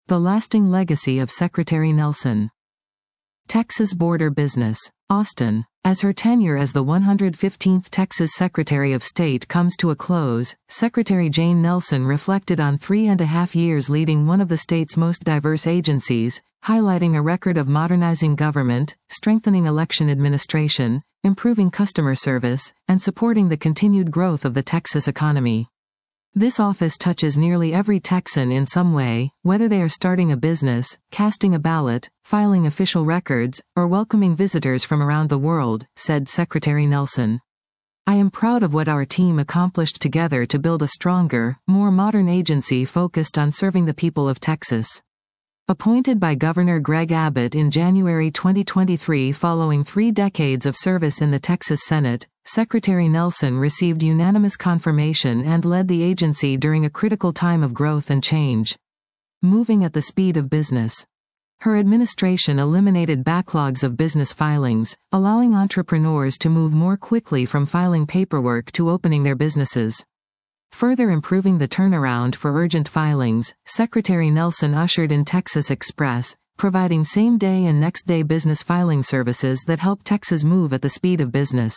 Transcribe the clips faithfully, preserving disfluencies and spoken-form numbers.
The lasting legacy of Secretary Nelson. Texas border business. Austin. As her tenure as the one hundred fifteenth Texas Secretary of State comes to a close, Secretary Jane Nelson reflected on three and a half years leading one of the state's most diverse agencies, highlighting a record of modernizing government, strengthening election administration, improving customer service, and supporting the continued growth of the Texas economy. This office touches nearly every Texan in some way, whether they are starting a business, casting a ballot, filing official records, or welcoming visitors from around the world, said Secretary Nelson. I am proud of what our team accomplished together to build a stronger, more modern agency focused on serving the people of Texas. Appointed by Governor Greg Abbott in January twenty twenty-three following three decades of service in the Texas Senate, Secretary Nelson received unanimous confirmation and led the agency during a critical time of growth and change. Moving at the speed of business. Her administration eliminated backlogs of business filings, allowing entrepreneurs to move more quickly from filing paperwork to opening their businesses. Further improving the turnaround for urgent filings, Secretary Nelson ushered in Texas Express, providing same-day and next-day business filing services that help Texas move at the speed of business.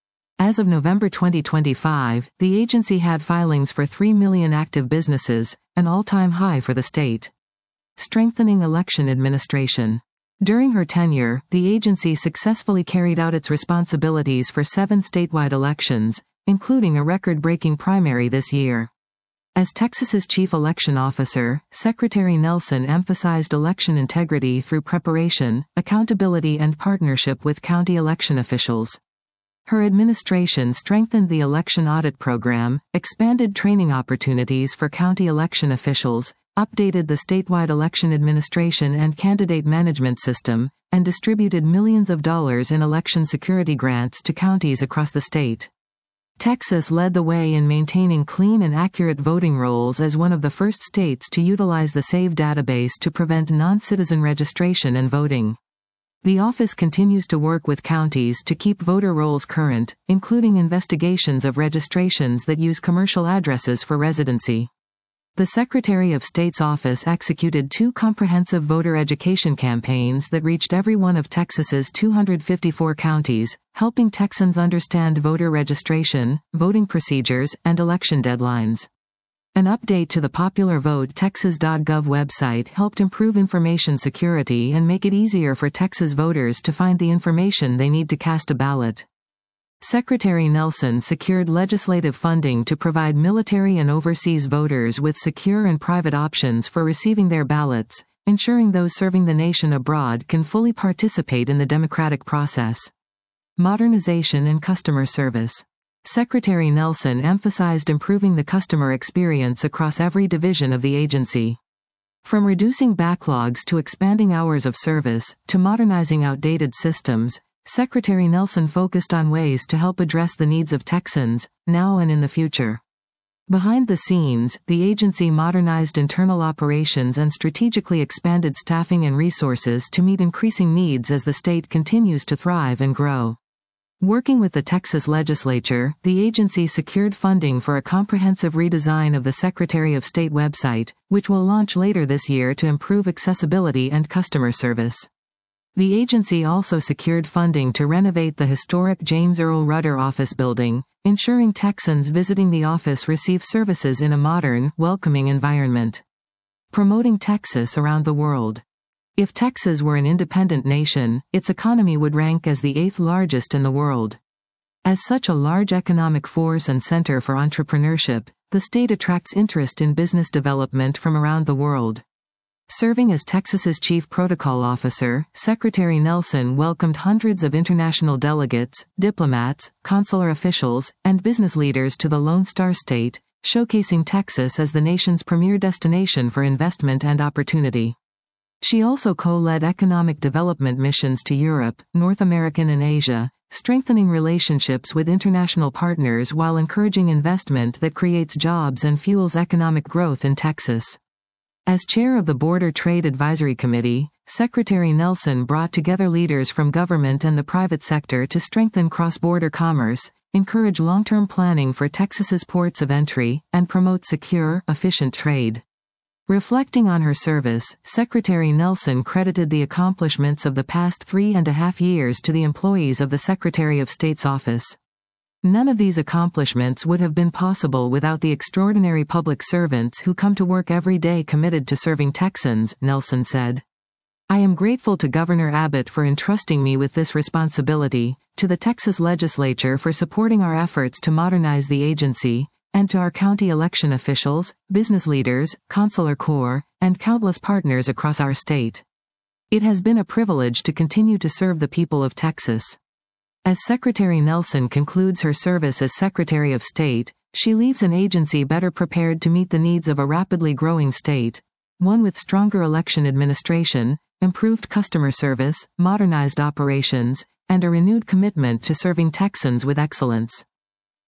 As of November twenty twenty-five, the agency had filings for three million active businesses, an all-time high for the state. Strengthening election administration. During her tenure, the agency successfully carried out its responsibilities for seven statewide elections, including a record-breaking primary this year. As Texas's chief election officer, Secretary Nelson emphasized election integrity through preparation, accountability and partnership with county election officials. Her administration strengthened the election audit program, expanded training opportunities for county election officials, updated the statewide election administration and candidate management system, and distributed millions of dollars in election security grants to counties across the state. Texas led the way in maintaining clean and accurate voting rolls as one of the first states to utilize the SAVE database to prevent non-citizen registration and voting. The office continues to work with counties to keep voter rolls current, including investigations of registrations that use commercial addresses for residency. The Secretary of State's office executed two comprehensive voter education campaigns that reached every one of Texas's two hundred fifty-four counties, helping Texans understand voter registration, voting procedures, and election deadlines. An update to the popular vote texas dot gov website helped improve information security and make it easier for Texas voters to find the information they need to cast a ballot. Secretary Nelson secured legislative funding to provide military and overseas voters with secure and private options for receiving their ballots, ensuring those serving the nation abroad can fully participate in the democratic process. Modernization and customer service. Secretary Nelson emphasized improving the customer experience across every division of the agency. From reducing backlogs to expanding hours of service, to modernizing outdated systems, Secretary Nelson focused on ways to help address the needs of Texans, now and in the future. Behind the scenes, the agency modernized internal operations and strategically expanded staffing and resources to meet increasing needs as the state continues to thrive and grow. Working with the Texas legislature, the agency secured funding for a comprehensive redesign of the Secretary of State website, which will launch later this year to improve accessibility and customer service. The agency also secured funding to renovate the historic James Earl Rudder office building, ensuring Texans visiting the office receive services in a modern, welcoming environment. Promoting Texas around the world. If Texas were an independent nation, its economy would rank as the eighth largest in the world. As such a large economic force and center for entrepreneurship, the state attracts interest in business development from around the world. Serving as Texas's chief protocol officer, Secretary Nelson welcomed hundreds of international delegates, diplomats, consular officials, and business leaders to the Lone Star State, showcasing Texas as the nation's premier destination for investment and opportunity. She also co-led economic development missions to Europe, North America and Asia, strengthening relationships with international partners while encouraging investment that creates jobs and fuels economic growth in Texas. As chair of the Border Trade Advisory Committee, Secretary Nelson brought together leaders from government and the private sector to strengthen cross-border commerce, encourage long-term planning for Texas's ports of entry, and promote secure, efficient trade. Reflecting on her service, Secretary Nelson credited the accomplishments of the past three and a half years to the employees of the Secretary of State's office. None of these accomplishments would have been possible without the extraordinary public servants who come to work every day committed to serving Texans, Nelson said. I am grateful to Governor Abbott for entrusting me with this responsibility, to the Texas legislature for supporting our efforts to modernize the agency, and to our county election officials, business leaders, consular corps, and countless partners across our state. It has been a privilege to continue to serve the people of Texas. As Secretary Nelson concludes her service as Secretary of State, she leaves an agency better prepared to meet the needs of a rapidly growing state, one with stronger election administration, improved customer service, modernized operations, and a renewed commitment to serving Texans with excellence.